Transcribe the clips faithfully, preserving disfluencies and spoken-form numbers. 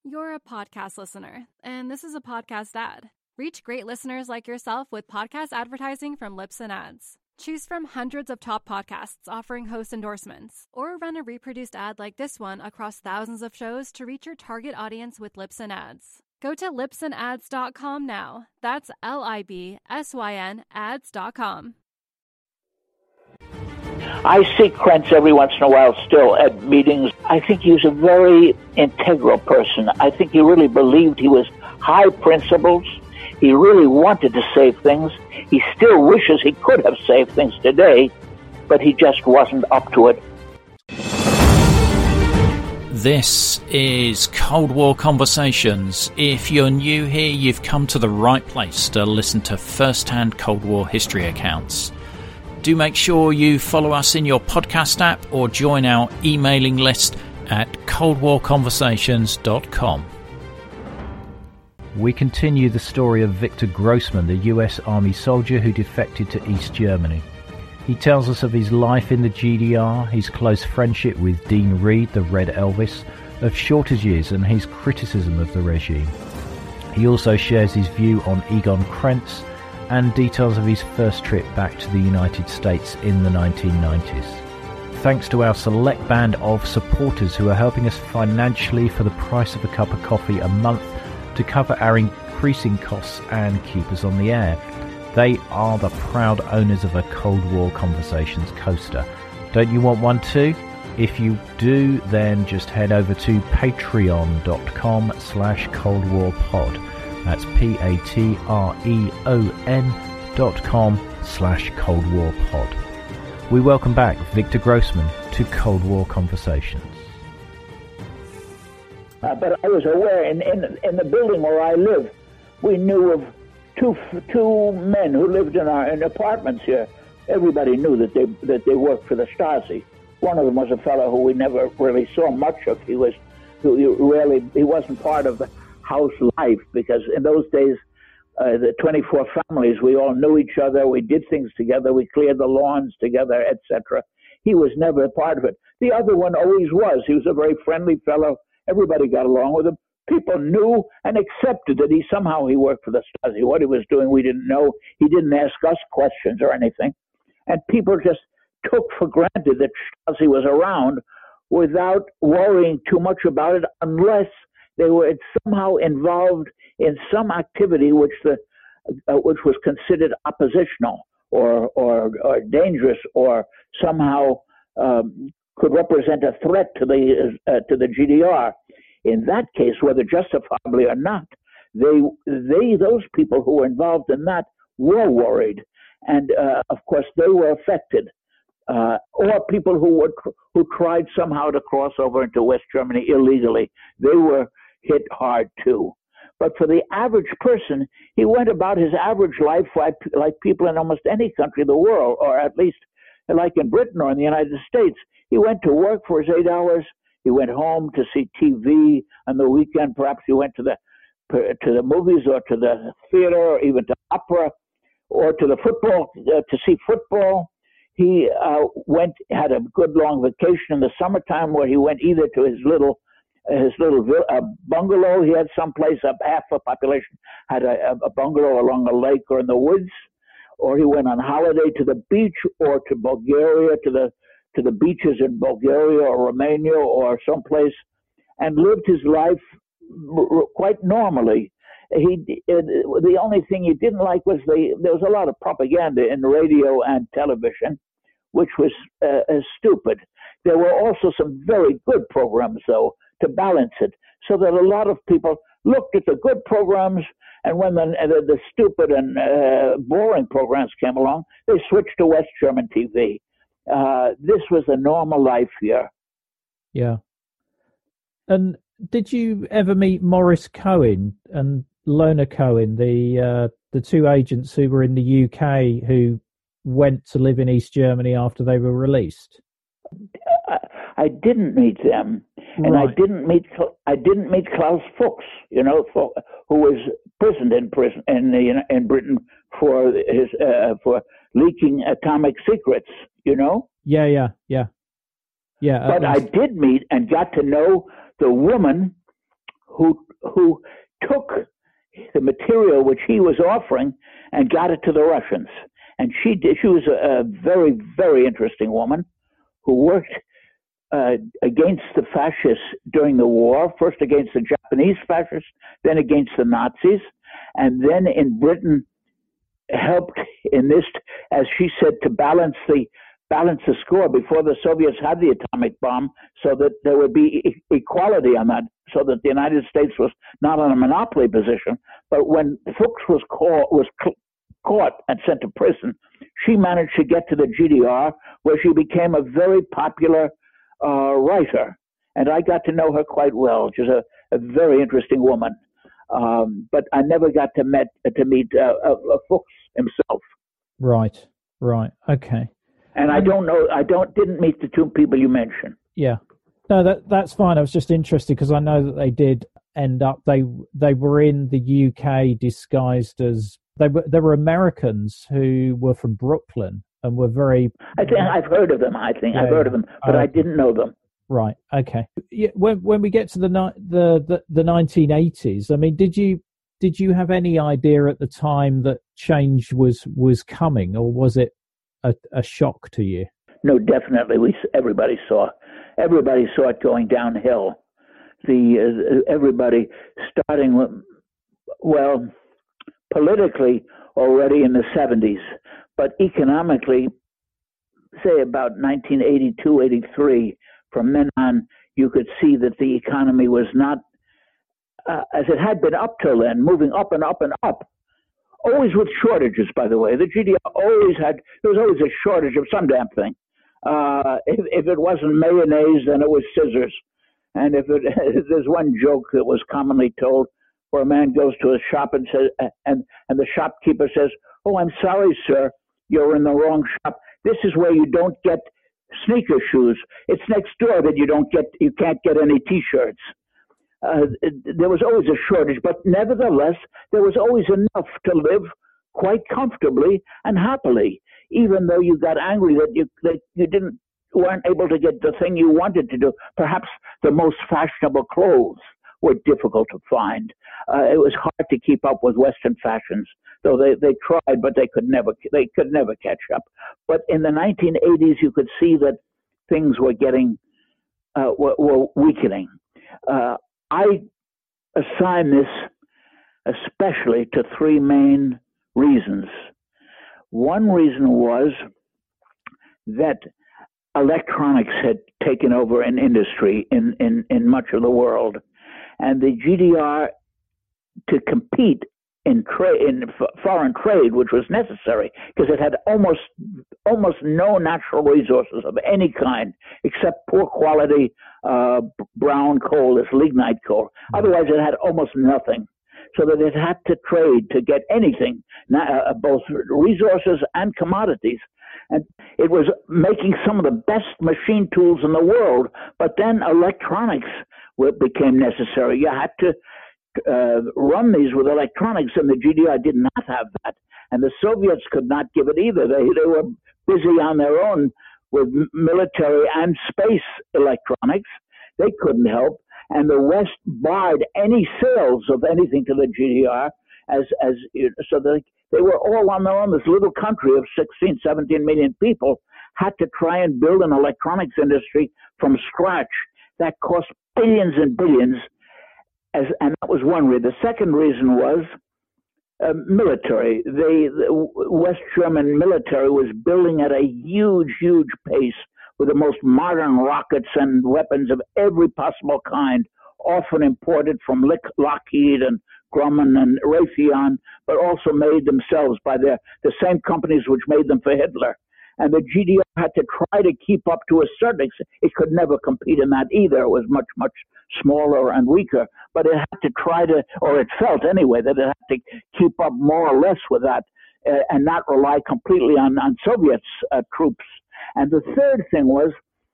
You're a podcast listener, and this is a podcast ad. Reach great listeners like yourself with podcast advertising from Libsyn Ads. Choose from hundreds of top podcasts offering host endorsements, or run a reproduced ad like this one across thousands of shows to reach your target audience with Libsyn Ads. Go to libsyn ads dot com now. That's L I B S Y N ads dot com. I see Krentz every once in a while still at meetings. I think he was a very integral person. I think he really believed he was high principles. He really wanted to save things. He still wishes he could have saved things today, but he just wasn't up to it. This is Cold War Conversations. If you're new here, you've come to the right place to listen to first-hand Cold War history accounts. Do make sure you follow us in your podcast app or join our emailing list at cold war conversations dot com. We continue the story of Victor Grossman, the U S Army soldier who defected to East Germany. He tells us of his life in the G D R, his close friendship with Dean Reed, the Red Elvis, of shortages and his criticism of the regime. He also shares his view on Egon Krentz and details of his first trip back to the United States in the nineteen nineties. Thanks to our select band of supporters who are helping us financially for the price of a cup of coffee a month to cover our increasing costs and keep us on the air. They are the proud owners of a Cold War Conversations coaster. Don't you want one too? If you do, then just head over to patreon.com slash Cold War Pod. That's P-A-T-R-E-O-N dot com slash Cold War Pod. We welcome back Victor Grossman to Cold War Conversations. Uh, but I was aware, in, in in the building where I live, we knew of two two men who lived in our in apartments here. Everybody knew that they that they worked for the Stasi. One of them was a fellow who we never really saw much of. He was who he rarely he wasn't part of the house life, because in those days, uh, the twenty-four families, we all knew each other. We did things together. We cleared the lawns together, et cetera. He was never a part of it. The other one always was. He was a very friendly fellow. Everybody got along with him. People knew and accepted that he somehow he worked for the Stasi. What he was doing, we didn't know. He didn't ask us questions or anything. And people just took for granted that Stasi was around without worrying too much about it, unless they were somehow involved in some activity which the uh, which was considered oppositional or or, or dangerous, or somehow um, could represent a threat to the uh, to the G D R. In that case, whether justifiably or not, they they those people who were involved in that were worried, and uh, of course they were affected. Uh, or people who would who tried somehow to cross over into West Germany illegally, they were hit hard too. But for the average person, he went about his average life like, like people in almost any country in the world, or at least like in Britain or in the United States. He went to work for his eight hours. He went home to see T V on the weekend. Perhaps he went to the to the movies or to the theater or even to opera or to the football uh, to see football. He uh, went had a good long vacation in the summertime, where he went either to his little his little uh, bungalow. He had someplace up half the population had a, a bungalow along a lake or in the woods, or he went on holiday to the beach or to Bulgaria, to the to the beaches in Bulgaria or Romania or someplace, and lived his life quite normally. He the only thing he didn't like was the there was a lot of propaganda in radio and television, which was uh, uh, stupid. There were also some very good programs, though, to balance it, so that a lot of people looked at the good programs, and when the the, the stupid and uh, boring programs came along, they switched to West German T V. Uh, this was the normal life here. Yeah. And did you ever meet Morris Cohen and Lona Cohen, the uh, the two agents who were in the U K who went to live in East Germany after they were released? I, I didn't meet them, and right. I didn't meet I didn't meet Klaus Fuchs, you know, for, who was imprisoned in prison in the, in Britain for his uh, for leaking atomic secrets, you know. Yeah, yeah, yeah, yeah. But I did meet and got to know the woman who who took the material which he was offering and got it to the Russians. And she did, she was a, a very, very interesting woman who worked uh, against the fascists during the war, first against the Japanese fascists, then against the Nazis, and then in Britain helped in this, as she said, to balance the balance the score before the Soviets had the atomic bomb, so that there would be e- equality on that, so that the United States was not in a monopoly position. But when Fuchs was caught, was cl- caught and sent to prison, she managed to get to the G D R, where she became a very popular uh, writer. And I got to know her quite well. She's a, a very interesting woman. Um, but I never got to met to meet uh, uh, Fuchs himself. Right, right, okay. And I don't know, I don't didn't meet the two people you mentioned. Yeah, no, that that's fine. I was just interested because I know that they did end up. They they were in the U K disguised as they were. There were Americans who were from Brooklyn and were very. I think I've heard of them. I think yeah, I've heard of them, but uh, I didn't know them. Right. Okay. Yeah, when when we get to the the the, the nineteen eighties, I mean, did you did you have any idea at the time that change was was coming, or was it a, a shock to you? No, definitely. We everybody saw everybody saw it going downhill. The uh, everybody starting with, well, politically already in the seventies, but economically, say about nineteen eighty-two, eighty-three. From then on, you could see that the economy was not, uh, as it had been up till then, moving up and up and up, always with shortages, by the way. The G D R always had, there was always a shortage of some damn thing. Uh, if, if it wasn't mayonnaise, then it was scissors. And if it, there's one joke that was commonly told where a man goes to a shop and says, and, and the shopkeeper says, "Oh, I'm sorry, sir, you're in the wrong shop. This is where you don't get sneaker shoes. It's next door that you don't get, you can't get any T-shirts." Uh, it, there was always a shortage, but nevertheless, there was always enough to live quite comfortably and happily, even though you got angry that you that you didn't weren't able to get the thing you wanted to do. Perhaps the most fashionable clothes were difficult to find. Uh, it was hard to keep up with Western fashions, though they, they tried, but they could never they could never catch up. But in the nineteen eighties, you could see that things were getting uh, were, were weakening. Uh, I assign this especially to three main reasons. One reason was that electronics had taken over an industry in, in, in much of the world, and the G D R, to compete in trade, in f- foreign trade, which was necessary because it had almost almost no natural resources of any kind except poor quality uh, brown coal, this lignite coal. Otherwise, it had almost nothing. So that it had to trade to get anything, uh, both resources and commodities. And it was making some of the best machine tools in the world, but then electronics became necessary. You had to uh, run these with electronics, and the G D R did not have that. And the Soviets could not give it either. They, they were busy on their own with military and space electronics. They couldn't help. And the West barred any sales of anything to the G D R, as as so they they were all on their own. This little country of sixteen, seventeen million people had to try and build an electronics industry from scratch that cost billions and billions. As and that was one reason. The second reason was uh, military. They, the West German military was building at a huge, huge pace, with the most modern rockets and weapons of every possible kind, often imported from Lockheed and Grumman and Raytheon, but also made themselves by their, the same companies which made them for Hitler. And the G D R had to try to keep up to a certain extent. It could never compete in that either. It was much, much smaller and weaker, but it had to try to, or it felt anyway, that it had to keep up more or less with that uh, and not rely completely on, on Soviet uh, troops. And the third thing was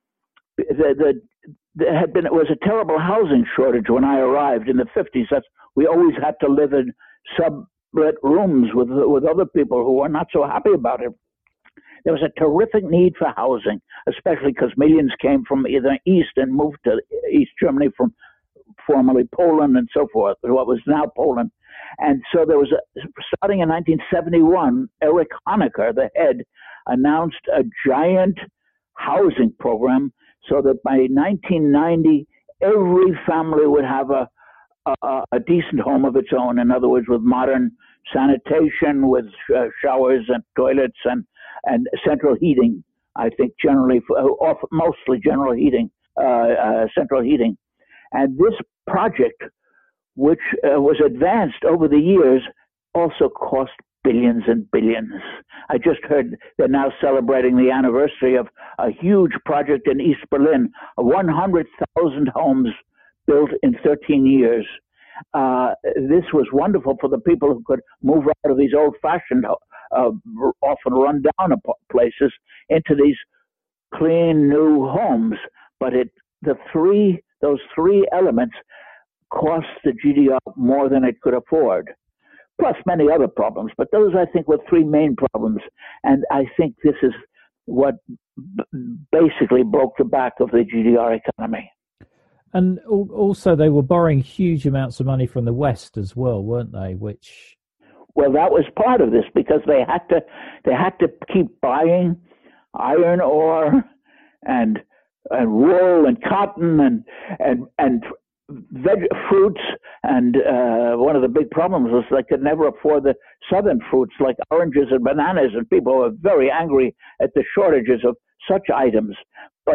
that the, there had been, it was a terrible housing shortage when I arrived in the fifties. That's, we always had to live in sublet rooms with, with other people who were not so happy about it. There was a terrific need for housing, especially because millions came from either east and moved to East Germany from formerly Poland and so forth, what was now Poland. And so there was, a, starting in nineteen seventy-one, Erich Honecker, the head, announced a giant housing program so that by nineteen ninety, every family would have a, a, a decent home of its own. In other words, with modern sanitation, with uh, showers and toilets and, and central heating. I think generally, or mostly general heating, uh, uh, central heating. And this project, which uh, was advanced over the years, also cost billions and billions. I just heard they're now celebrating the anniversary of a huge project in East Berlin, one hundred thousand homes built in thirteen years. Uh, this was wonderful for the people who could move out of these old-fashioned, uh, often run-down places into these clean new homes. But it, the three, those three elements cost the G D R more than it could afford, plus many other problems. But those, I think, were three main problems. And I think this is what b- basically broke the back of the G D R economy. And also, they were borrowing huge amounts of money from the West as well, weren't they? Which, well, that was part of this, because they had to they had to keep buying iron ore and and wool and cotton and and and veg fruits. And uh, one of the big problems was they could never afford the southern fruits like oranges and bananas, and people were very angry at the shortages of such items. But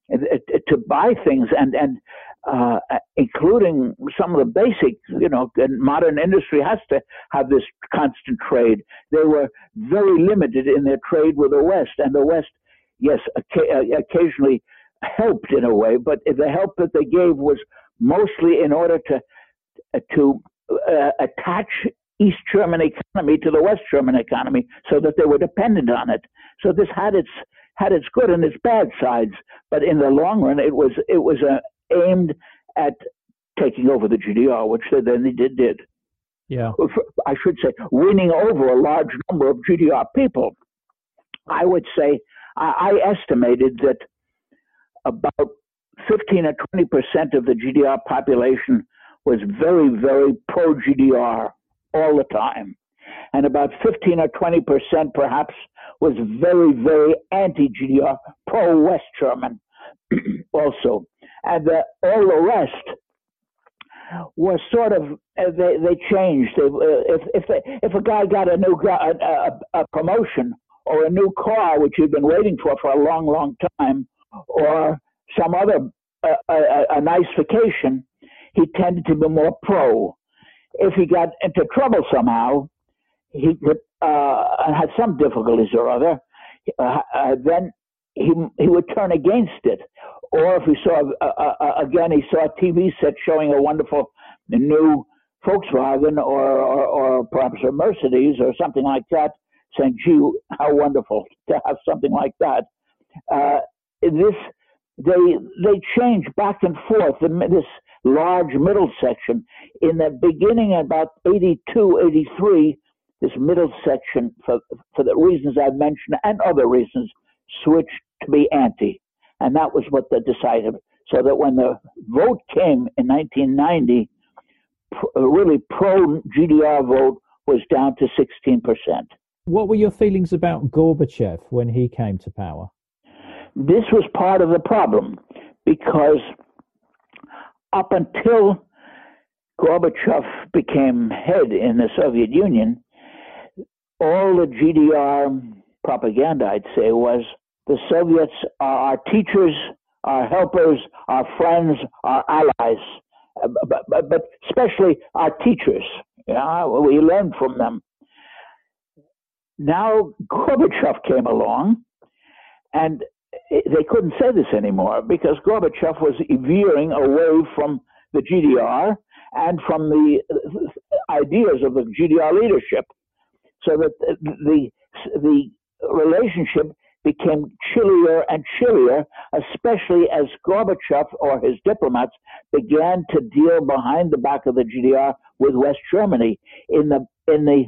to buy things and and uh, including some of the basic, you know, modern industry has to have this constant trade. They were very limited in their trade with the West, and the West, yes, occasionally helped in a way, but the help that they gave was mostly in order to to uh, attach East German economy to the West German economy, so that they were dependent on it. So this had its had its good and its bad sides, but in the long run, it was it was uh, aimed at taking over the G D R, which they then they did did. Yeah, I should say, winning over a large number of G D R people. I would say I, I estimated that about fifteen or twenty percent of the G D R population was very, very pro-G D R all the time. And about fifteen or twenty percent perhaps was very, very anti-G D R, pro-West German also. And uh, all the rest was sort of, uh, they, they changed. They, uh, if, if, they, if a guy got a new a, a, a promotion or a new car, which he'd been waiting for for a long, long time, or some other, uh, a, a nice vacation, he tended to be more pro. If he got into trouble somehow, he could, uh, had some difficulties or other, uh, uh, then he he would turn against it. Or if he saw, uh, uh, again, he saw a T V set showing a wonderful new Volkswagen or, or, or perhaps a Mercedes or something like that, saying, gee, how wonderful to have something like that. Uh, this, they they change back and forth, this large middle section. In the beginning, about eighty-two, eighty-three, this middle section, for, for the reasons I've mentioned and other reasons, switched to be anti. And that was what they decided. So that when the vote came in nineteen ninety, a really pro-G D R vote was down to sixteen percent. What were your feelings about Gorbachev when he came to power? This was part of the problem, because up until Gorbachev became head in the Soviet Union, all the G D R propaganda, I'd say, was the Soviets are our teachers, our helpers, our friends, our allies, but, but, but especially our teachers. Yeah, we learned from them. Now Gorbachev came along, and they couldn't say this anymore, because Gorbachev was veering away from the G D R and from the ideas of the G D R leadership, so that the the relationship became chillier and chillier, especially as Gorbachev or his diplomats began to deal behind the back of the G D R with West Germany in the in the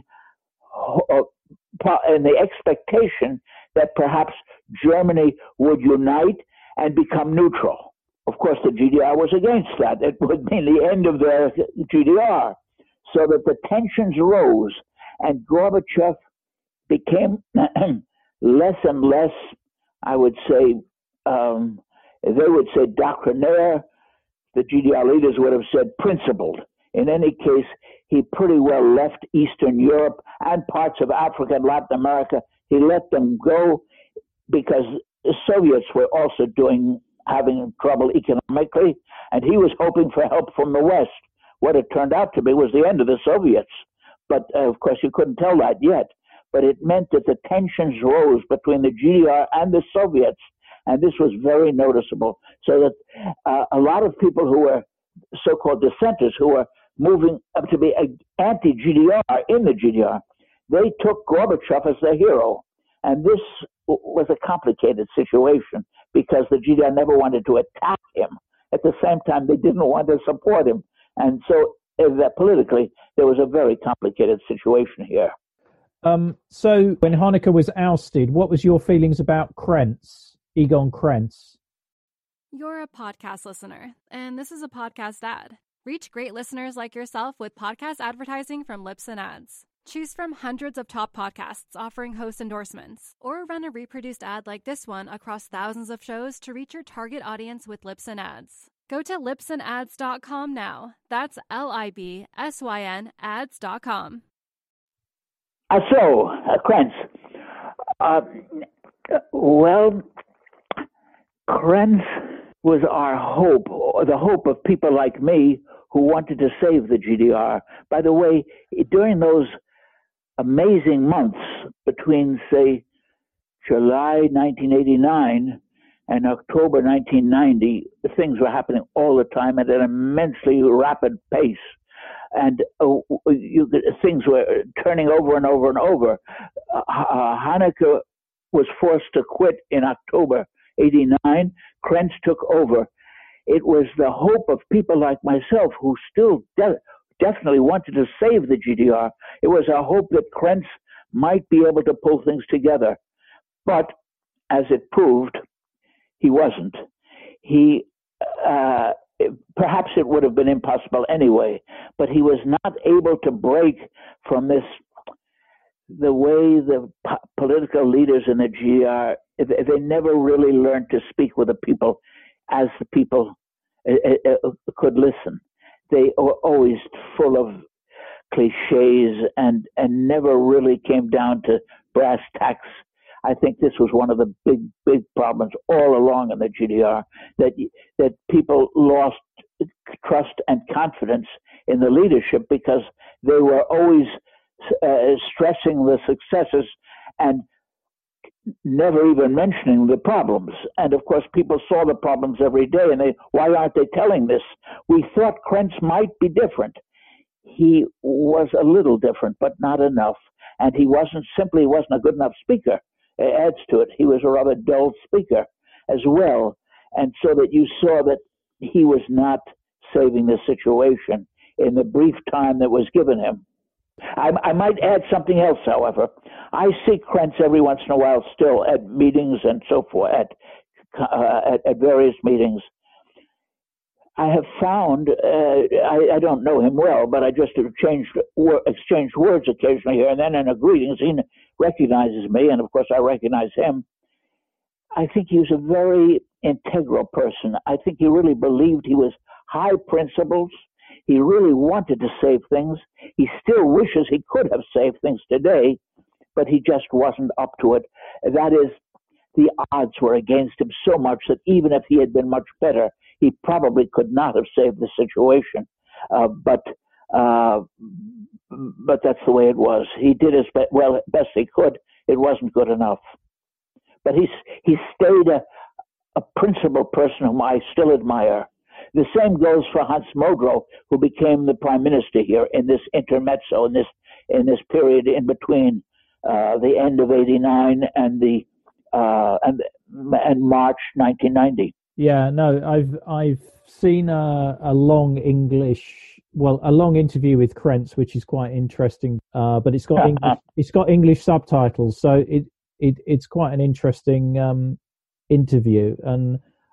in the expectation that perhaps Germany would unite and become neutral. of course, the G D R was against that. It would mean the end of the G D R. So that the tensions rose, and Gorbachev became less and less, I would say, um, they would say doctrinaire. The G D R leaders would have said principled. In any case, he pretty well left Eastern Europe and parts of Africa and Latin America. He let them go because the Soviets were also doing, having trouble economically, and he was hoping for help from the West. What it turned out to be was the end of the Soviets. But, uh, of course, you couldn't tell that yet. But it meant that the tensions rose between the G D R and the Soviets, and this was very noticeable. So that uh, a lot of people who were so-called dissenters, who were moving up to be anti-G D R in the G D R, they took Gorbachev as their hero. And this was a complicated situation because the G D R never wanted to attack him. At the same time, they didn't want to support him. And so uh, that politically, there was a very complicated situation here. Um, so when Honecker was ousted, what was your feelings about Krenz, Egon Krenz? You're a podcast listener, and this is a podcast ad. Reach great listeners like yourself with podcast advertising from Libsyn Ads. Choose from hundreds of top podcasts offering host endorsements, or run a reproduced ad like this one across thousands of shows to reach your target audience with Libsyn Ads. Go to libsyn ads dot com now. That's L I B S Y N ads dot com. Uh, so, uh, Krenz, uh, well, Krenz was our hope, or the hope of people like me who wanted to save the G D R. By the way, during those amazing months between, say, July nineteen eighty-nine and October nineteen ninety, things were happening all the time at an immensely rapid pace. And uh, you, things were turning over and over and over. Uh, uh, Honecker was forced to quit in October eighty-nine. Krenz took over. It was the hope of people like myself who still de- definitely wanted to save the G D R. It was a hope that Krenz might be able to pull things together. But as it proved, he wasn't. He, uh, perhaps it would have been impossible anyway, but he was not able to break from this, the way the po- political leaders in the G D R, they never really learned to speak with the people as the people uh, uh, could listen. They were always full of cliches and, and never really came down to brass tacks. I think this was one of the big, big problems all along in the G D R, that that people lost trust and confidence in the leadership because they were always uh, stressing the successes and never even mentioning the problems. And of course, people saw the problems every day, and they, why aren't they telling this? We thought Krenz might be different. He was a little different, but not enough. And he wasn't simply wasn't a good enough speaker. It adds to it. He was a rather dull speaker as well. And so that you saw that he was not saving the situation in the brief time that was given him. I, I might add something else, however. I see Krenz every once in a while still at meetings and so forth, at, uh, at, at various meetings. I have found, uh, I, I don't know him well, but I just exchanged, exchanged words occasionally here and then in a greetings. He recognizes me, and of course I recognize him. I think he was a very integral person. I think he really believed he was high principles. He really wanted to save things. He still wishes he could have saved things today, but he just wasn't up to it. That is, the odds were against him so much that even if he had been much better, he probably could not have saved the situation. Uh, but uh, but that's the way it was. He did as be- well best he could. It wasn't good enough. But he's he stayed a, a principled person whom I still admire. The same goes for Hans Modrow, who became the prime minister here in this intermezzo, in this in this period in between uh, the end of eighty-nine and the uh, and and March nineteen ninety. Yeah, no, I've I've seen a, a long English, well, a long interview with Krenz, which is quite interesting. Uh, but it's got English, it's got English subtitles, so it it it's quite an interesting um, interview. And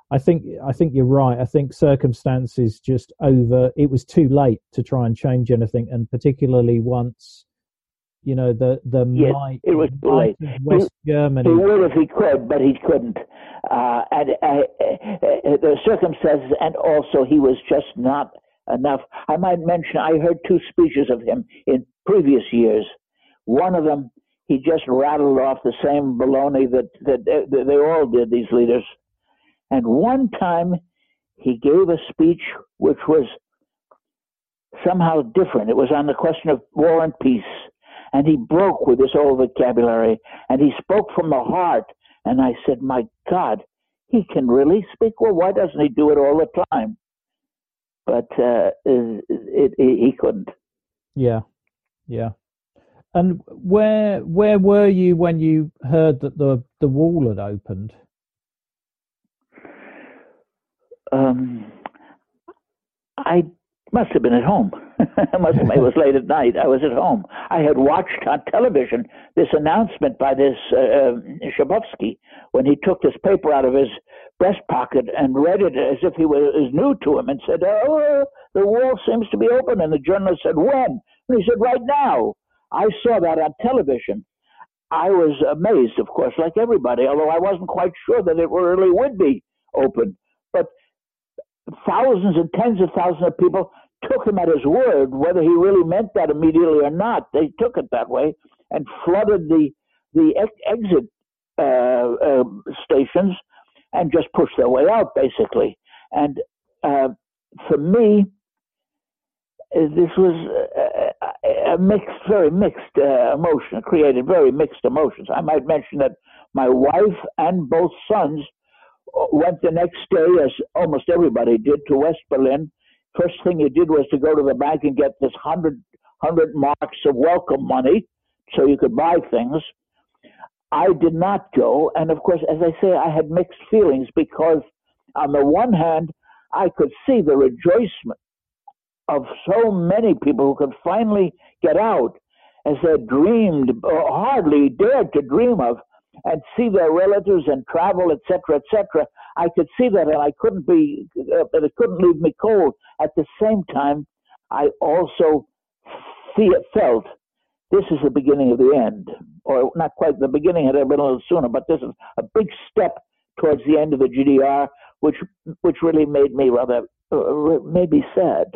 I think I think you're right. I think circumstances just over. It was too late to try and change anything, and particularly once, you know, the the yes, might, it was too might late. of West he, Germany. He would if he could, but he couldn't. Uh, and uh, uh, the circumstances, and also he was just not enough. I might mention I heard two speeches of him in previous years. One of them, he just rattled off the same baloney that that, that they all did, these leaders. And one time he gave a speech which was somehow different. It was on the question of war and peace. And he broke with this old vocabulary. And he spoke from the heart. And I said, my God, he can really speak? Well, why doesn't he do it all the time? But uh, it, it, it, he couldn't. Yeah, yeah. And where where were you when you heard that the, the wall had opened? Um, I must have been at home. I must have, it was late at night. I was at home. I had watched on television this announcement by this uh, Schabowski when he took this paper out of his breast pocket and read it as if he was, was new to him and said, oh, the wall seems to be open. And the journalist said, when? And he said, right now. I saw that on television. I was amazed, of course, like everybody, although I wasn't quite sure that it really would be open. But thousands and tens of thousands of people took him at his word, whether he really meant that immediately or not. They took it that way and flooded the the ex- exit uh, uh, stations and just pushed their way out, basically. And uh, for me, this was a, a mixed, very mixed uh, emotion, created very mixed emotions. I might mention that my wife and both sons went the next day, as almost everybody did, to West Berlin. First thing you did was to go to the bank and get this hundred hundred marks of welcome money so you could buy things. I did not go, and of course, as I say, I had mixed feelings because on the one hand, I could see the rejoicement of so many people who could finally get out as they dreamed, or hardly dared to dream of, and see their relatives and travel, et cetera, et cetera. I could see that, and I couldn't be, uh, it couldn't leave me cold. At the same time, I also feel, felt this is the beginning of the end, or not quite the beginning, had been a little sooner, but this is a big step towards the end of the G D R, which which really made me rather, uh, made me sad.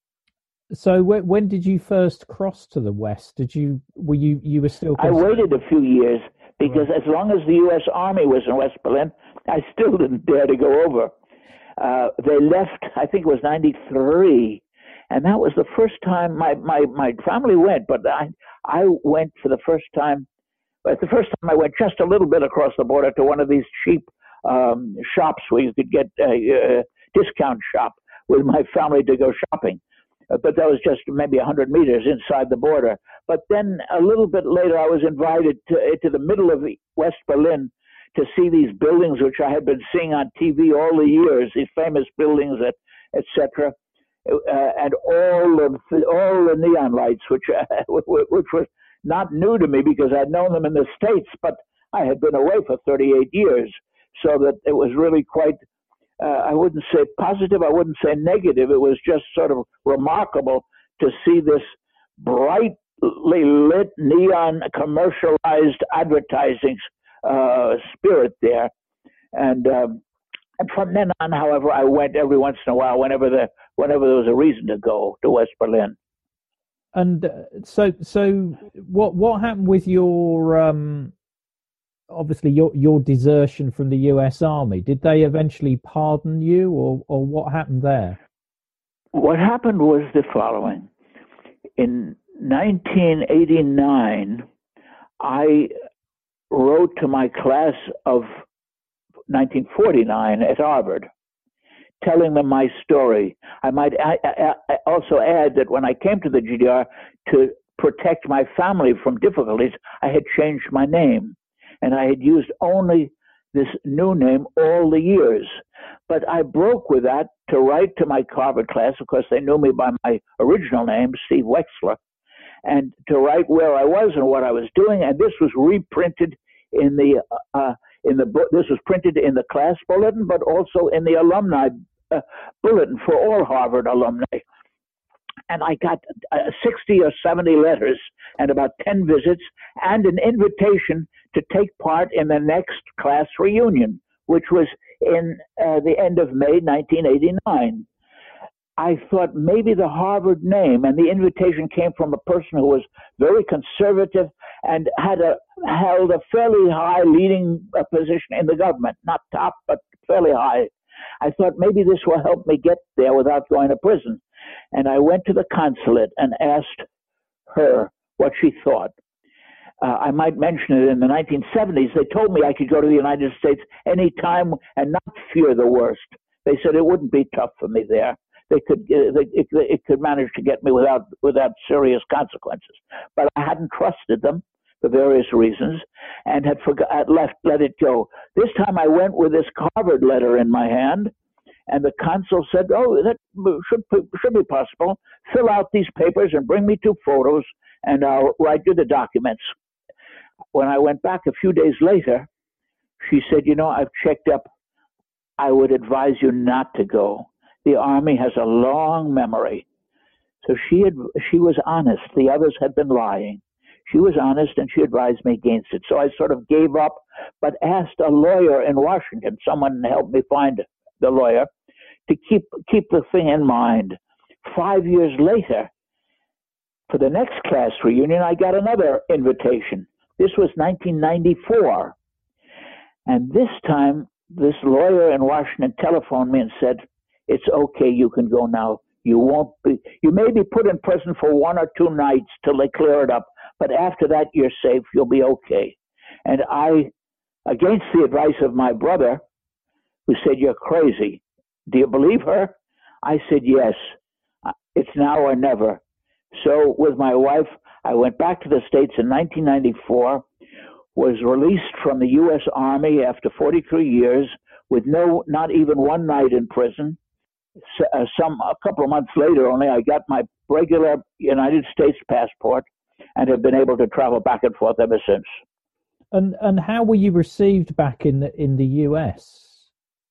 So when, when did you first cross to the west? Did you were you you were still? I waited a few years because right. As long as the U S Army was in West Berlin, I still didn't dare to go over. Uh, they left, I think it was ninety-three, and that was the first time my, my, my family went, but I I went for the first time. But the first time I went just a little bit across the border to one of these cheap um, shops where you could get a, a discount shop with my family to go shopping. But that was just maybe one hundred meters inside the border. But then a little bit later, I was invited to, to the middle of West Berlin to see these buildings, which I had been seeing on T V all the years, these famous buildings, et cetera, uh, and all the, all the neon lights, which, uh, which was not new to me because I'd known them in the States, but I had been away for thirty-eight years. So that it was really quite, Uh, I wouldn't say positive, I wouldn't say negative. It was just sort of remarkable to see this brightly lit, neon, commercialized advertising uh, spirit there. And, um, and from then on, however, I went every once in a while, whenever the whenever there was a reason to go to West Berlin. And uh, so, so what what happened with your? Um... Obviously, your your desertion from the U S Army, did they eventually pardon you, or or what happened there? What happened was the following. In nineteen eighty-nine, I wrote to my class of nineteen forty-nine at Harvard, telling them my story. I might also add that when I came to the G D R to protect my family from difficulties, I had changed my name. And I had used only this new name all the years. But I broke with that to write to my Harvard class. Of course, they knew me by my original name, Steve Wexler, and to write where I was and what I was doing. And this was reprinted in the uh, in the book. This was printed in the class bulletin, but also in the alumni uh, bulletin for all Harvard alumni. And I got uh, sixty or seventy letters and about ten visits and an invitation to take part in the next class reunion, which was in uh, the end of May nineteen eighty-nine. I thought maybe the Harvard name, and the invitation came from a person who was very conservative and had a held a fairly high leading uh, position in the government, not top, but fairly high. I thought maybe this will help me get there without going to prison. And I went to the consulate and asked her what she thought. Uh, I might mention it in the nineteen seventies, they told me I could go to the United States any time and not fear the worst. They said it wouldn't be tough for me there. They could, uh, they, it, it could manage to get me without without serious consequences. But I hadn't trusted them for various reasons and had forgot, left let it go. This time I went with this Harvard letter in my hand, and the consul said, "Oh, that should should be possible. Fill out these papers and bring me two photos, and I'll write you the documents." When I went back a few days later, she said, "You know, I've checked up. I would advise you not to go. The Army has a long memory." So she had, she was honest. The others had been lying. She was honest, and she advised me against it. So I sort of gave up, but asked a lawyer in Washington, someone helped me find the lawyer, to keep keep the thing in mind. Five years later, for the next class reunion, I got another invitation. This was nineteen ninety-four. And this time, this lawyer in Washington telephoned me and said, "It's okay, you can go now. You won't be, you may be put in prison for one or two nights till they clear it up, but after that, you're safe, you'll be okay." And I, against the advice of my brother, who said, "You're crazy. Do you believe her?" I said, "Yes, it's now or never." So with my wife, I went back to the States in nineteen ninety-four, was released from the U S Army after forty-three years with no, not even one night in prison. So, uh, some, a couple of months later only, I got my regular United States passport and have been able to travel back and forth ever since. And and how were you received back in the, in the U S?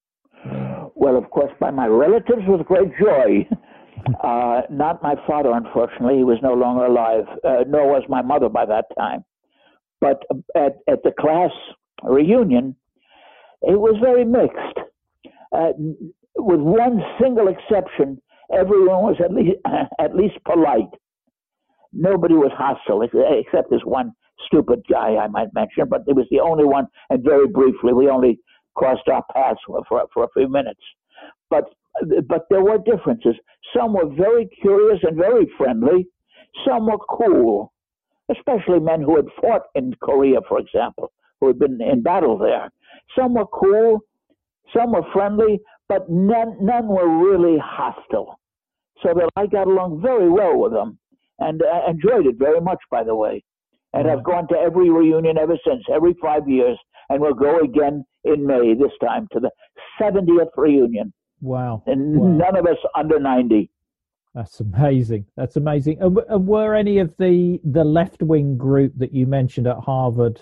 Well, of course, by my relatives with great joy. Uh, not my father, unfortunately. He was no longer alive, uh, nor was my mother by that time. But at, at the class reunion, it was very mixed. Uh, with one single exception, everyone was at least, at least polite. Nobody was hostile, except this one stupid guy I might mention, but it was the only one, and very briefly, we only crossed our paths for, for, for a few minutes. But But there were differences. Some were very curious and very friendly. Some were cool, especially men who had fought in Korea, for example, who had been in battle there. Some were cool, some were friendly, but none, none were really hostile. So that I got along very well with them and uh, enjoyed it very much, by the way. And I've gone to every reunion ever since, every five years, and we'll go again in May this time to the seventieth reunion. Wow. And wow. none of us under ninety. That's amazing. That's amazing. And, and were any of the, the left-wing group that you mentioned at Harvard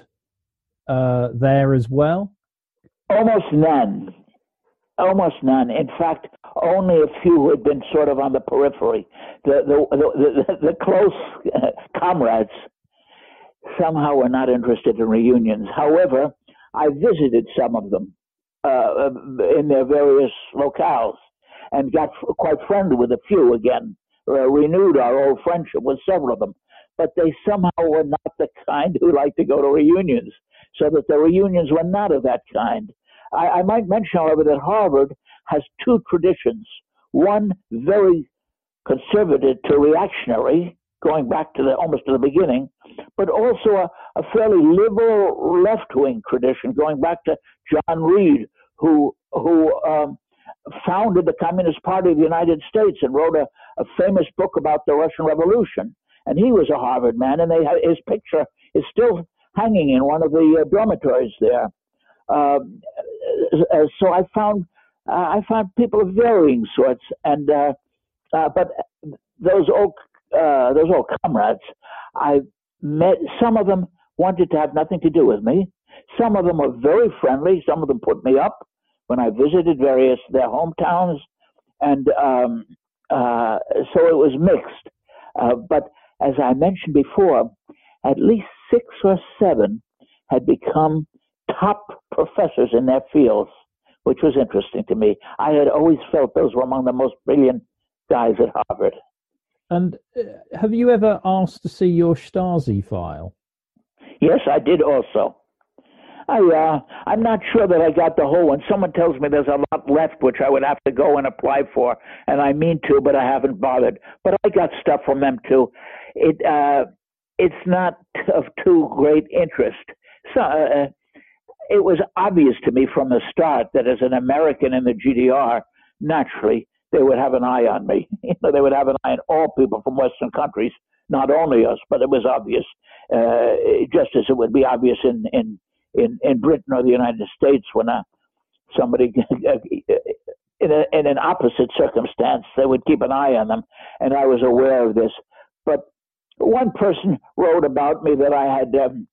uh, there as well? Almost none. Almost none. In fact, only a few who had been sort of on the periphery. The, the, the, the, the close comrades somehow were not interested in reunions. However, I visited some of them. Uh, in their various locales, and got f- quite friendly with a few again, uh, renewed our old friendship with several of them. But they somehow were not the kind who liked to go to reunions, so that the reunions were not of that kind. I, I might mention, however, that Harvard has two traditions. One very conservative to reactionary, going back to the almost to the beginning, but also a, a fairly liberal left-wing tradition, going back to John Reed, who who um, founded the Communist Party of the United States and wrote a, a famous book about the Russian Revolution. And he was a Harvard man, and they have, his picture is still hanging in one of the uh, dormitories there. Uh, so I found uh, I found people of varying sorts, and uh, uh, but those old uh, those old comrades, I met. Some of them wanted to have nothing to do with me. Some of them were very friendly. Some of them put me up when I visited various their hometowns, and um, uh, so it was mixed. Uh, but as I mentioned before, at least six or seven had become top professors in their fields, which was interesting to me. I had always felt those were among the most brilliant guys at Harvard. And uh, have you ever asked to see your Stasi file? Yes, I did also. I, uh, I'm not sure that I got the whole one. Someone tells me there's a lot left, which I would have to go and apply for, and I mean to, but I haven't bothered. But I got stuff from them too. It uh, it's not of too great interest. So uh, it was obvious to me from the start that as an American in the G D R, naturally they would have an eye on me. You know, they would have an eye on all people from Western countries, not only us. But it was obvious, uh, just as it would be obvious in in in, in Britain or the United States when uh, somebody in, a, in an opposite circumstance, they would keep an eye on them, and I was aware of this. But one person wrote about me that I had, um,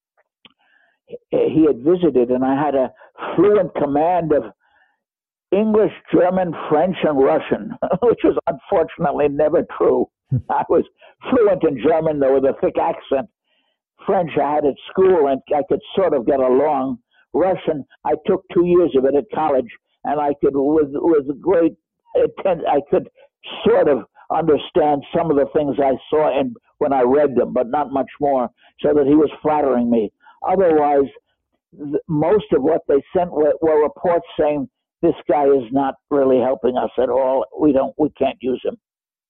he had visited, and I had a fluent command of English, German, French, and Russian, which was unfortunately never true. I was fluent in German, though, with a thick accent. French I had at school, and I could sort of get along. Russian, I took two years of it at college, and I could, with with great intent, I could sort of understand some of the things I saw in when I read them, but not much more. So that he was flattering me. Otherwise, th- most of what they sent were, were reports saying this guy is not really helping us at all. We don't, we can't use him.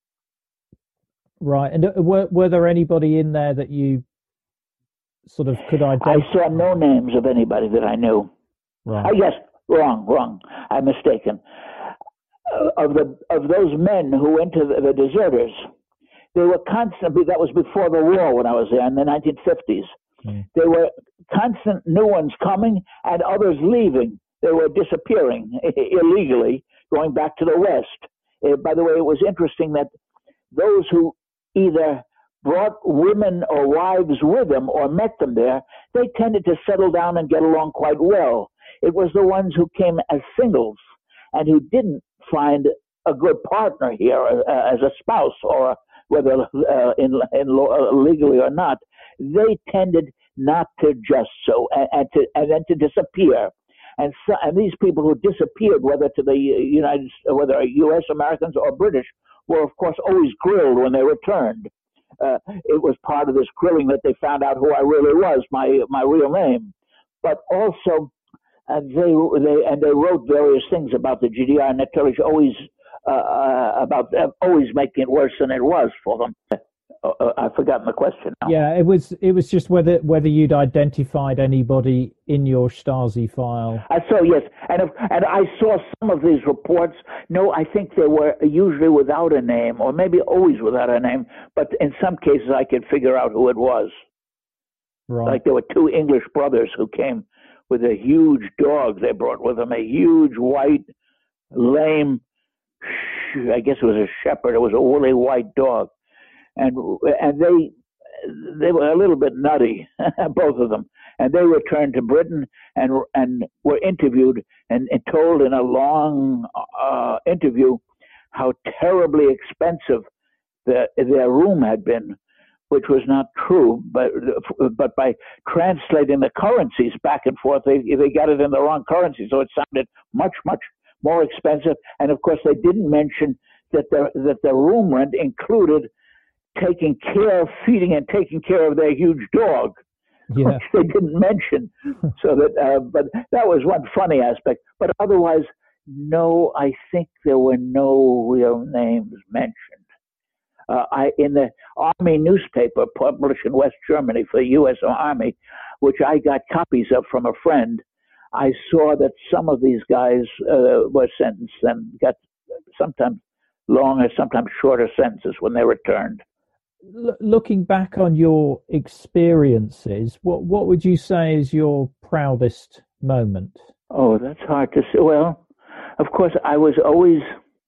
Right, and were were there anybody in there that you sort of could identify? I saw no names of anybody that I knew. Right. I guess wrong, wrong. I'm mistaken. Uh, of the of those men who went to the, the deserters, they were constantly. That was before the war when I was there in the nineteen fifties. Mm. There were constant new ones coming and others leaving. They were disappearing illegally, going back to the West. Uh, by the way, it was interesting that those who either brought women or wives with them or met them there, they tended to settle down and get along quite well. It was the ones who came as singles and who didn't find a good partner here uh, as a spouse, or whether uh, in, in uh, legally or not, they tended not to just so and, and to and then to disappear. And so, and these people who disappeared, whether to the United, whether U S Americans or British, were of course always grilled when they returned. Uh, it was part of this grilling that they found out who I really was, my my real name. But also, uh, they they and they wrote various things about the G D R, and that tells you always uh, uh, about uh, always making it worse than it was for them. Uh, I've forgotten the question now. Yeah, it was it was just whether whether you'd identified anybody in your Stasi file. I saw, yes, and if, and I saw some of these reports. No, I think they were usually without a name, or maybe always without a name. But in some cases, I could figure out who it was. Right. Like there were two English brothers who came with a huge dog they brought with them, a huge white, lame, I guess it was a shepherd. It was a woolly white dog. And and they they were a little bit nutty, both of them. And they returned to Britain and and were interviewed and, and told in a long uh, interview how terribly expensive the, their room had been, which was not true. But but by translating the currencies back and forth, they they got it in the wrong currency, so it sounded much much more expensive. And of course, they didn't mention that their that their room rent included taking care of, feeding and taking care of their huge dog, yeah. which they didn't mention. So that, uh, but that was one funny aspect. But otherwise, no, I think there were no real names mentioned. Uh, I in the Army newspaper published in West Germany for the U S Army, which I got copies of from a friend, I saw that some of these guys uh, were sentenced and got sometimes longer, sometimes shorter sentences when they returned. L- looking back on your experiences, what what would you say is your proudest moment? Oh, that's hard to say. Well, of course, I was always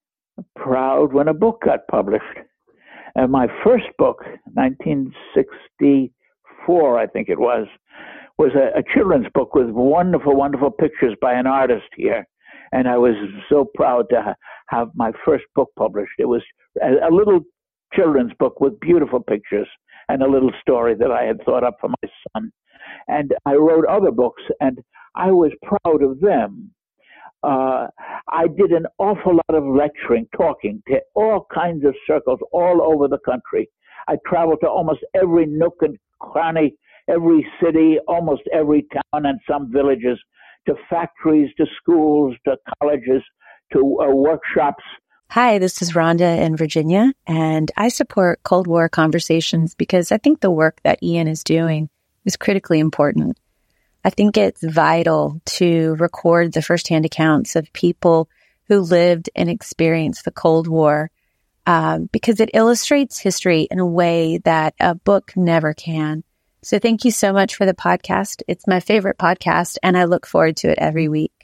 proud when a book got published. And my first book, nineteen sixty-four, I think it was, was a, a children's book with wonderful, wonderful pictures by an artist here. And I was so proud to ha- have my first book published. It was a, a little children's book with beautiful pictures and a little story that I had thought up for my son. And I wrote other books, and I was proud of them. Uh, I did an awful lot of lecturing, talking to all kinds of circles all over the country. I traveled to almost every nook and cranny, every city, almost every town and some villages, to factories, to schools, to colleges, to uh, workshops. Hi, this is Rhonda in Virginia, and I support Cold War Conversations because I think the work that Ian is doing is critically important. I think it's vital to record the firsthand accounts of people who lived and experienced the Cold War um, because it illustrates history in a way that a book never can. So thank you so much for the podcast. It's my favorite podcast, and I look forward to it every week.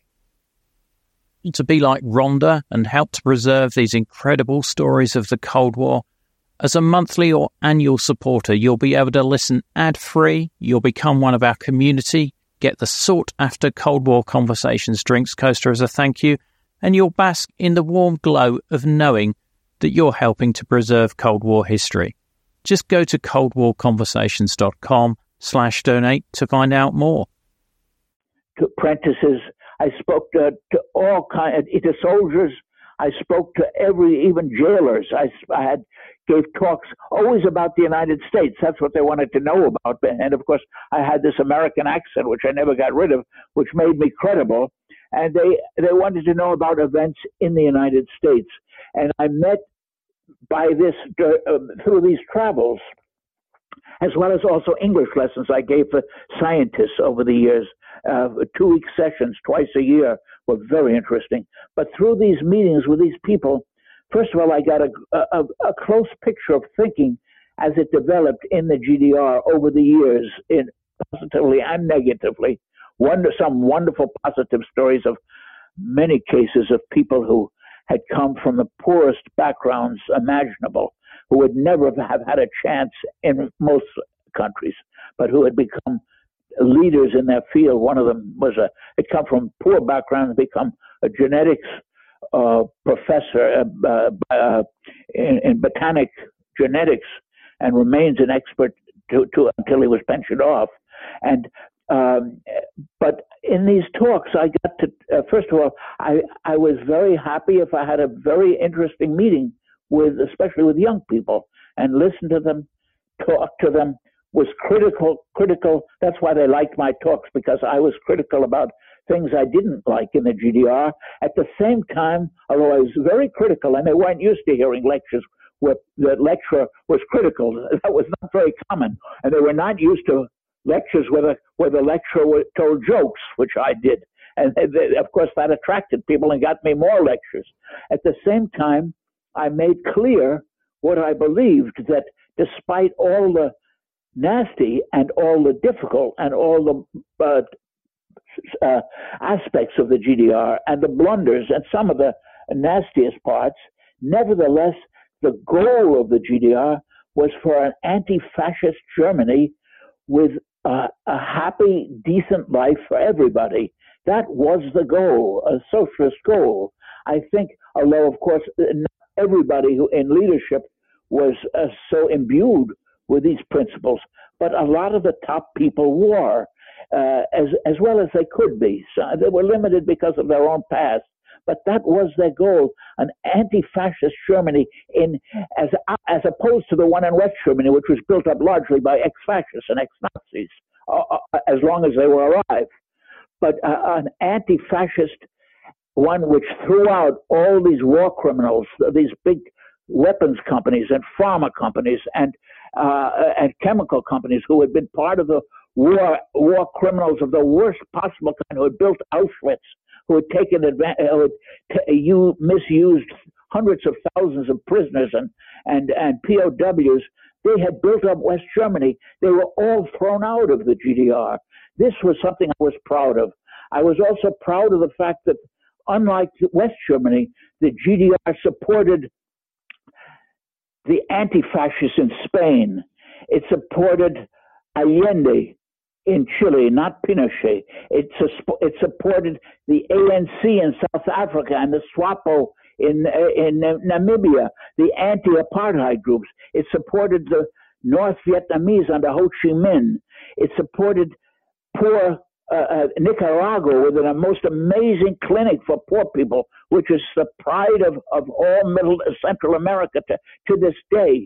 To be like Rhonda and help to preserve these incredible stories of the Cold War, as a monthly or annual supporter, you'll be able to listen ad-free, you'll become one of our community, get the sought-after Cold War Conversations drinks coaster as a thank you, and you'll bask in the warm glow of knowing that you're helping to preserve Cold War history. Just go to coldwarconversations.com slash donate to find out more. To apprentices, I spoke to, to all kinds, to soldiers. I spoke to every, even jailers. I, I had gave talks always about the United States. That's what they wanted to know about. And of course, I had this American accent, which I never got rid of, which made me credible. And they, they wanted to know about events in the United States. And I met by this, uh, through these travels, as well as also English lessons I gave for scientists over the years. Uh, two-week sessions twice a year were very interesting. But through these meetings with these people, first of all, I got a, a, a close picture of thinking as it developed in the G D R over the years, in positively and negatively. Wonder, some wonderful positive stories of many cases of people who had come from the poorest backgrounds imaginable, who would never have had a chance in most countries, but who had become leaders in their field. One of them was a, had come from poor backgrounds, become a genetics uh, professor uh, uh, in, in botanic genetics, and remains an expert to, to until he was pensioned off. And um, but in these talks, I got to uh, first of all, I I was very happy if I had a very interesting meeting with, especially with young people, and listen to them, talk to them. Was critical, critical. That's why they liked my talks, because I was critical about things I didn't like in the G D R. At the same time, although I was very critical, and they weren't used to hearing lectures where the lecturer was critical. That was not very common. And they were not used to lectures where the, where the lecturer told jokes, which I did. And they, of course, that attracted people and got me more lectures. At the same time, I made clear what I believed, that despite all the nasty and all the difficult and all the uh, uh, aspects of the G D R and the blunders and some of the nastiest parts, nevertheless, the goal of the G D R was for an anti-fascist Germany with uh, a happy, decent life for everybody. That was the goal, a socialist goal. I think, although, of course, not everybody who in leadership was uh, so imbued with these principles, but a lot of the top people were, uh, as as well as they could be. So they were limited because of their own past, but that was their goal: an anti-fascist Germany, in as as opposed to the one in West Germany, which was built up largely by ex-fascists and ex-Nazis, uh, as long as they were alive. But uh, an anti-fascist one which threw out all these war criminals, these big weapons companies and pharma companies and uh, and chemical companies who had been part of the war war criminals of the worst possible kind, who had built Auschwitz, who had taken advantage, who had t- you misused hundreds of thousands of prisoners and and and P O Ws. They had built up West Germany. They were all thrown out of the G D R. This was something I was proud of. I was also proud of the fact that, unlike West Germany, the G D R supported the anti-fascists in Spain. It supported Allende in Chile, not Pinochet. It, it supported the A N C in South Africa and the SWAPO in, in Namibia, the anti-apartheid groups. It supported the North Vietnamese under Ho Chi Minh. It supported poor uh, uh, Nicaragua with the most amazing clinic for poor people, which is the pride of, of all Middle Central America to, to this day.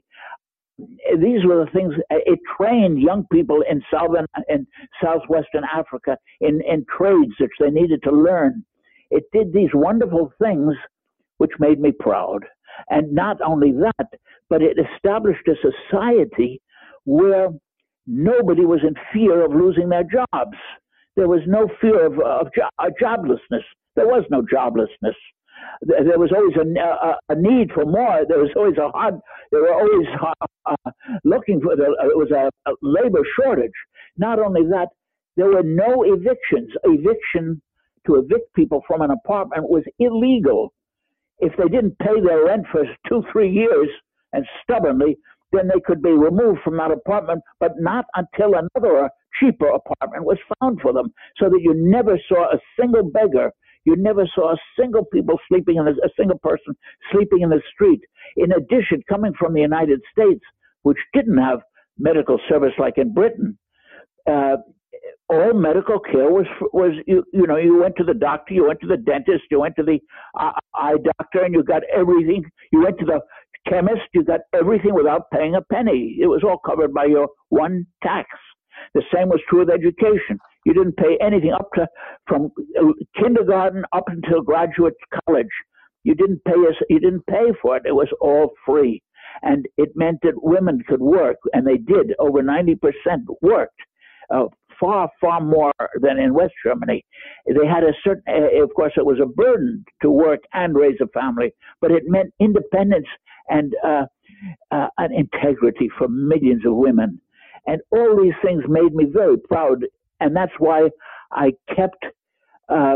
These were the things. It trained young people in southern and southwestern Africa in, in trades which they needed to learn. It did these wonderful things, which made me proud. And not only that, but it established a society where nobody was in fear of losing their jobs. There was no fear of, of jo- joblessness. There was no joblessness. There was always a, a, a need for more. There was always a hard. They were always uh, looking for. The, it was a, a labor shortage. Not only that, there were no evictions. Eviction to evict people from an apartment was illegal. If they didn't pay their rent for two, three years, and stubbornly, then they could be removed from that apartment, but not until another cheaper apartment was found for them. So that you never saw a single beggar. You never saw a single people sleeping in a, a single person sleeping in the street. In addition, coming from the United States, which didn't have medical service like in Britain, uh, all medical care was was you you know you went to the doctor, you went to the dentist, you went to the uh, eye doctor, and you got everything. You went to the chemist, you got everything without paying a penny. It was all covered by your one tax. The same was true with education. You didn't pay anything up to from kindergarten up until graduate college. You didn't pay us. You didn't pay for it. It was all free, and it meant that women could work, and they did. Over ninety percent worked, uh, far far more than in West Germany. They had a certain. Uh, of course, it was a burden to work and raise a family, but it meant independence and uh, uh, an integrity for millions of women, and all these things made me very proud. And that's why I kept uh,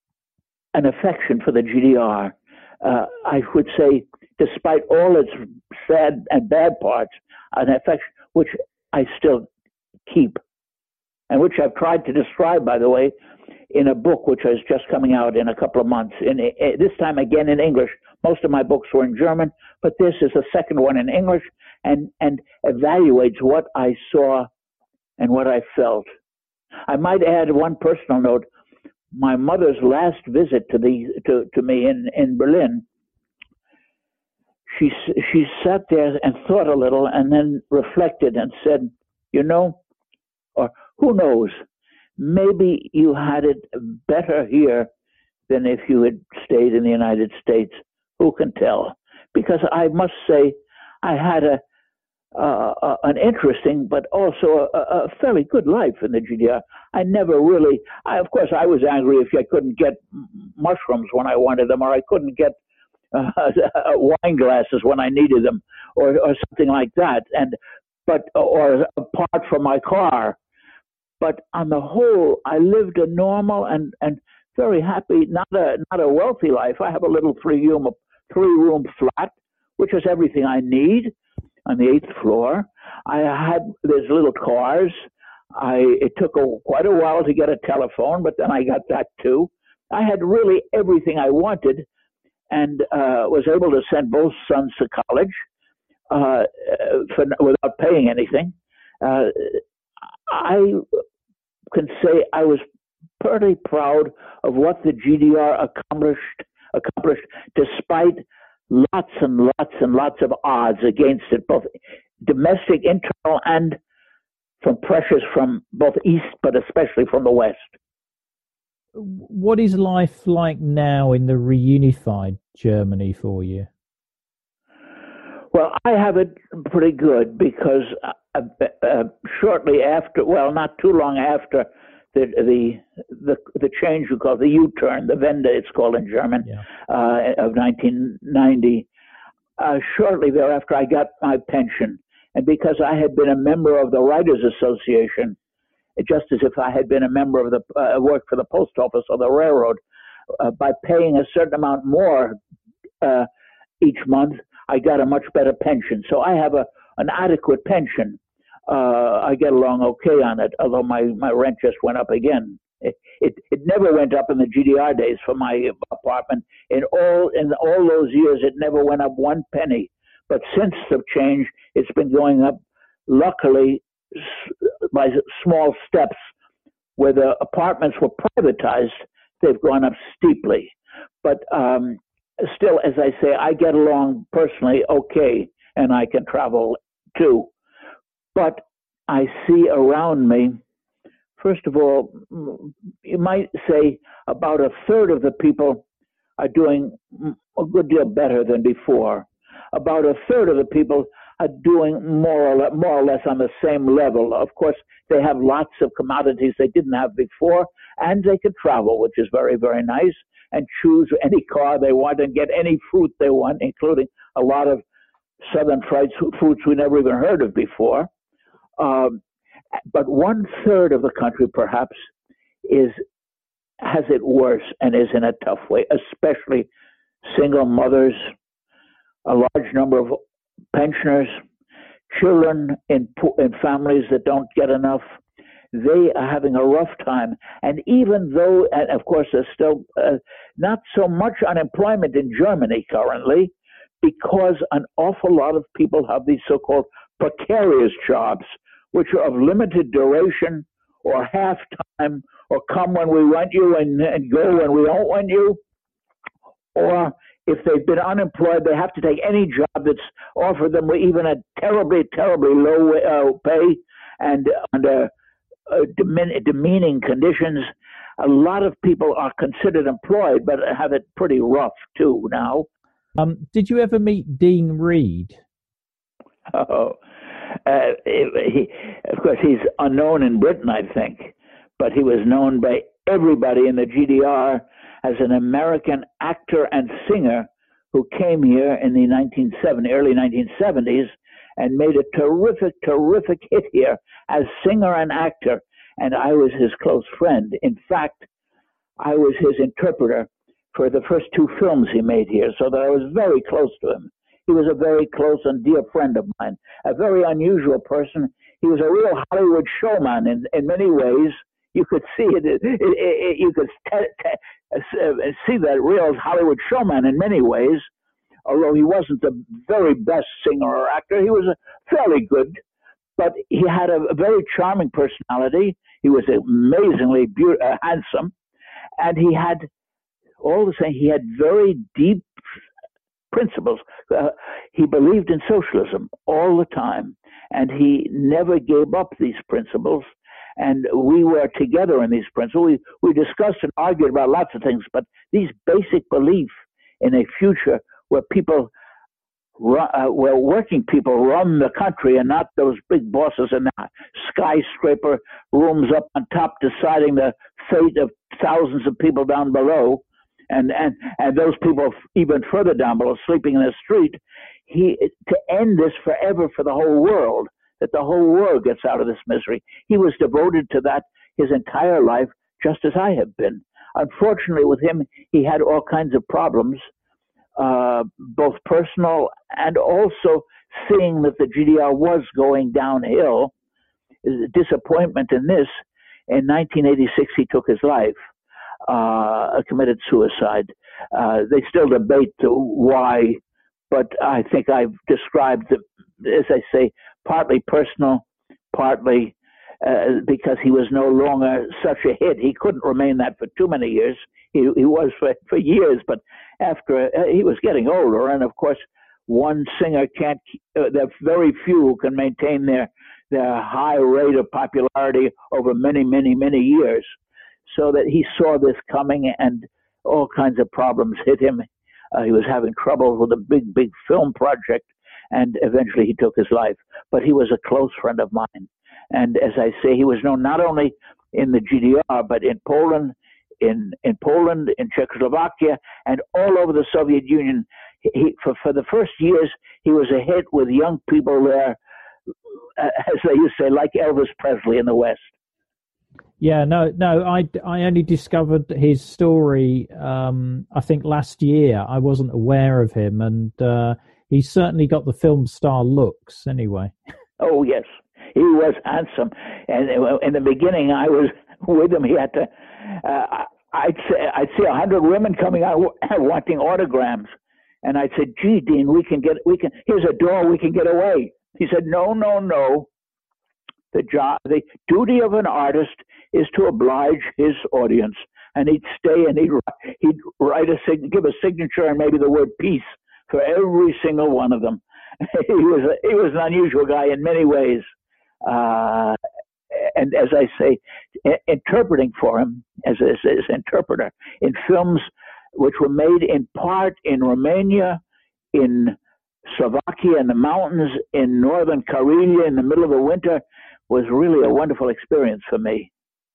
an affection for the G D R. Uh, I would say, despite all its sad and bad parts, an affection which I still keep, and which I've tried to describe, by the way, in a book which is just coming out in a couple of months. In, in, this time again in English. Most of my books were in German, but this is the second one in English, and, and evaluates what I saw and what I felt. I might add one personal note. My mother's last visit to the to, to me in, in Berlin, she she sat there and thought a little and then reflected and said, you know, or who knows, maybe you had it better here than if you had stayed in the United States. Who can tell? Because I must say, I had a Uh, uh, an interesting, but also a, a fairly good life in the G D R. I never really, I, of course, I was angry if I couldn't get mushrooms when I wanted them, or I couldn't get uh, wine glasses when I needed them, or, or something like that. And but or a part for my car. But on the whole, I lived a normal and, and very happy, not a not a wealthy life. I have a little three room three room flat, which has everything I need. On the eighth floor, I had there's little cars. I it took a, quite a while to get a telephone, but then I got that too. I had really everything I wanted, and uh, was able to send both sons to college uh, for, without paying anything. Uh, I can say I was pretty proud of what the G D R accomplished accomplished despite lots and lots and lots of odds against it, both domestic, internal, and from pressures from both East, but especially from the West. What is life like now in the reunified Germany for you? Well, I have it pretty good because uh, uh, shortly after, well, not too long after the the the, the change we call the U-turn, the Wende, it's called in German, yeah. uh, of nineteen ninety. Uh, shortly thereafter, I got my pension, and because I had been a member of the Writers Association, just as if I had been a member of the uh, worked for the post office or the railroad, uh, by paying a certain amount more uh, each month, I got a much better pension. So I have a an adequate pension. uh, I get along okay on it, although my, my rent just went up again. It, it it never went up in the G D R days for my apartment. In all in all those years, it never went up one penny. But since the change, it's been going up, luckily, by small steps. Where the apartments were privatized, they've gone up steeply. But um, still, as I say, I get along personally okay, and I can travel too. But I see around me, first of all, you might say about a third of the people are doing a good deal better than before. About a third of the people are doing more or less, more or less on the same level. Of course, they have lots of commodities they didn't have before, and they can travel, which is very, very nice, and choose any car they want and get any fruit they want, including a lot of southern fried foods we never even heard of before. Um, but one third of the country, perhaps, is has it worse and is in a tough way, especially single mothers, a large number of pensioners, children in, in families that don't get enough. They are having a rough time. And even though, and of course, there's still uh, not so much unemployment in Germany currently, because an awful lot of people have these so-called precarious jobs, which are of limited duration or half-time, or come when we want you and, and go when we don't want you. Or if they've been unemployed, they have to take any job that's offered them even a terribly, terribly low uh, pay and under uh, demean- demeaning conditions. A lot of people are considered employed, but have it pretty rough too now. Um, did you ever meet Dean Reed? Oh, uh, he, of course, he's unknown in Britain, I think, but he was known by everybody in the G D R as an American actor and singer who came here in the nineteen seventies, early nineteen seventies and made a terrific, terrific hit here as singer and actor. And I was his close friend. In fact, I was his interpreter for the first two films he made here, so that I was very close to him. He was a very close and dear friend of mine, a very unusual person. He was a real Hollywood showman in, in many ways. You could see it, it, it, it you could t- t- see that real Hollywood showman in many ways, although he wasn't the very best singer or actor. He was a fairly good, but he had a, a very charming personality. He was amazingly be- uh, handsome, and he had, all the same, he had very deep principles. Uh, he believed in socialism all the time, and he never gave up these principles. And we were together in these principles. We, we discussed and argued about lots of things, but these basic belief in a future where people, uh, where working people run the country and not those big bosses in the skyscraper rooms up on top deciding the fate of thousands of people down below, and, and, and those people even further down below sleeping in the street. He, to end this forever for the whole world, that the whole world gets out of this misery. He was devoted to that his entire life, just as I have been. Unfortunately, with him, he had all kinds of problems, uh, both personal and also seeing that the G D R was going downhill. Disappointment in this. In nineteen eighty-six, he took his life, uh, committed suicide. Uh, they still debate the why, but I think I've described, the, as I say, partly personal, partly uh, because he was no longer such a hit. He couldn't remain that for too many years. He, he was for, for years, but after uh, he was getting older, and of course, one singer can't. Uh, there are very few who can maintain their their high rate of popularity over many, many, many years. So that he saw this coming, and all kinds of problems hit him. Uh, he was having trouble with a big, big film project, and eventually he took his life. But he was a close friend of mine. And as I say, he was known not only in the G D R, but in Poland, in, in Poland, in Czechoslovakia, and all over the Soviet Union. He, for, for the first years, he was a hit with young people there, uh, as they used to say, like Elvis Presley in the West. Yeah, no, no. I, I only discovered his story, um, I think last year. I wasn't aware of him, and uh, he's certainly got the film star looks anyway. Oh, yes. he was handsome. And in the beginning, I was with him. He had to. Uh, I'd say I'd see a hundred women coming out wanting autograms, and I'd say, "Gee, Dean, we can get we can. Here's a door. We can get away." He said, "No, no, no. The job, the duty of an artist is to oblige his audience." And he'd stay and he'd he'd write a sig- give a signature and maybe the word peace for every single one of them. he was a, he was an unusual guy in many ways, uh, and as I say, I- interpreting for him as as as interpreter in films which were made in part in Romania, in Slovakia in the mountains, in northern Karelia in the middle of the winter, was really a wonderful experience for me.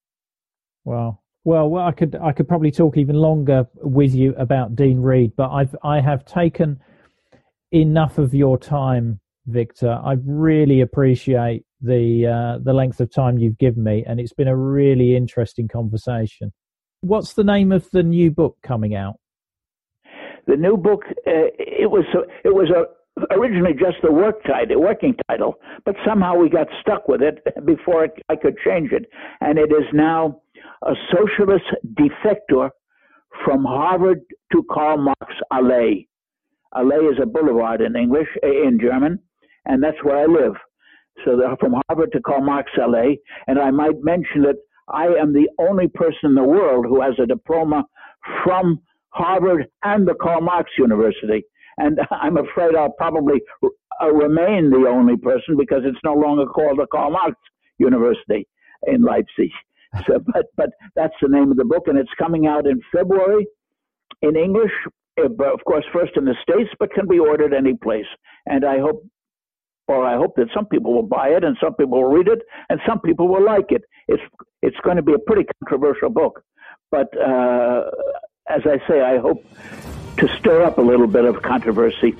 Wow. Well, well, I could I could probably talk even longer with you about Dean Reed, but I've I have taken enough of your time, Victor. I really appreciate the uh, the length of time you've given me, and it's been a really interesting conversation. What's the name of the new book coming out? The new book, uh, it was it was a. originally just the work title, working title, but somehow we got stuck with it before it, I could change it. And it is now A Socialist Defector from Harvard to Karl Marx Allee. Allee is a boulevard in English, in German, and that's where I live. So from Harvard to Karl Marx Allee. And I might mention that I am the only person in the world who has a diploma from Harvard and the Karl Marx University. And I'm afraid I'll probably uh, remain the only person because it's no longer called the Karl Marx University in Leipzig. So, but but that's the name of the book, and it's coming out in February in English, of course, first in the States, but can be ordered any place. And I hope, or I hope that some people will buy it, and some people will read it, and some people will like it. It's it's going to be a pretty controversial book, but uh, as I say, I hope to stir up a little bit of controversy.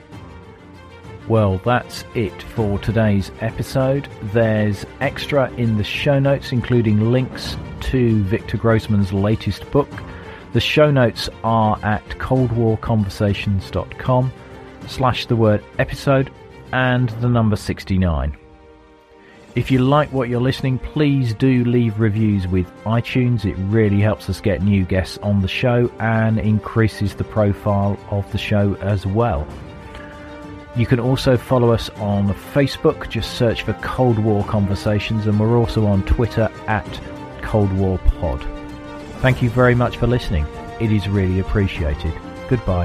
Well, that's it for today's episode. There's extra in the show notes, including links to Victor Grossman's latest book. The show notes are at coldwarconversations.com slash the word episode and the number sixty-nine. If you like what you're listening, please do leave reviews with iTunes. It really helps us get new guests on the show and increases the profile of the show as well. You can also follow us on Facebook. Just search for Cold War Conversations, and we're also on Twitter at Cold War Pod. Thank you very much for listening. It is really appreciated. Goodbye.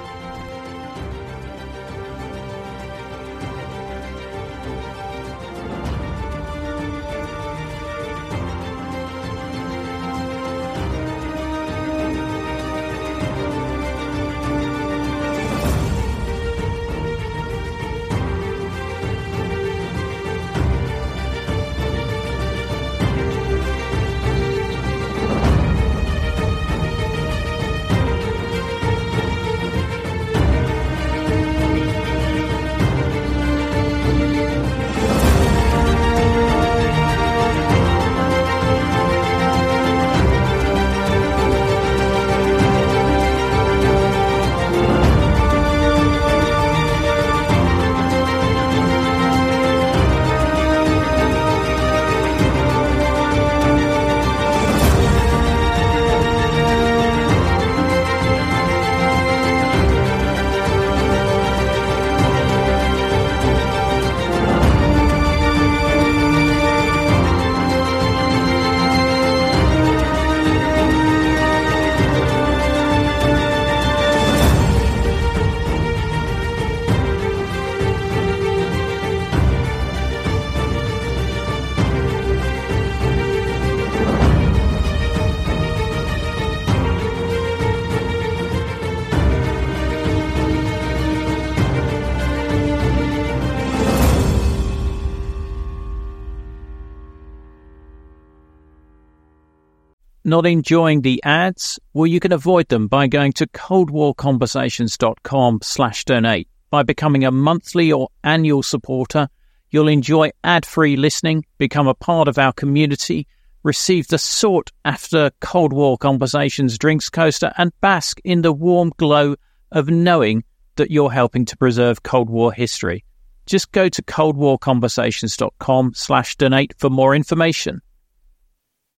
Not enjoying the ads? Well, you can avoid them by going to coldwarconversations.com slash donate. By becoming a monthly or annual supporter, you'll enjoy ad-free listening, become a part of our community, receive the sought-after Cold War Conversations drinks coaster, and bask in the warm glow of knowing that you're helping to preserve Cold War history. Just go to cold war conversations dot com slash donate for more information.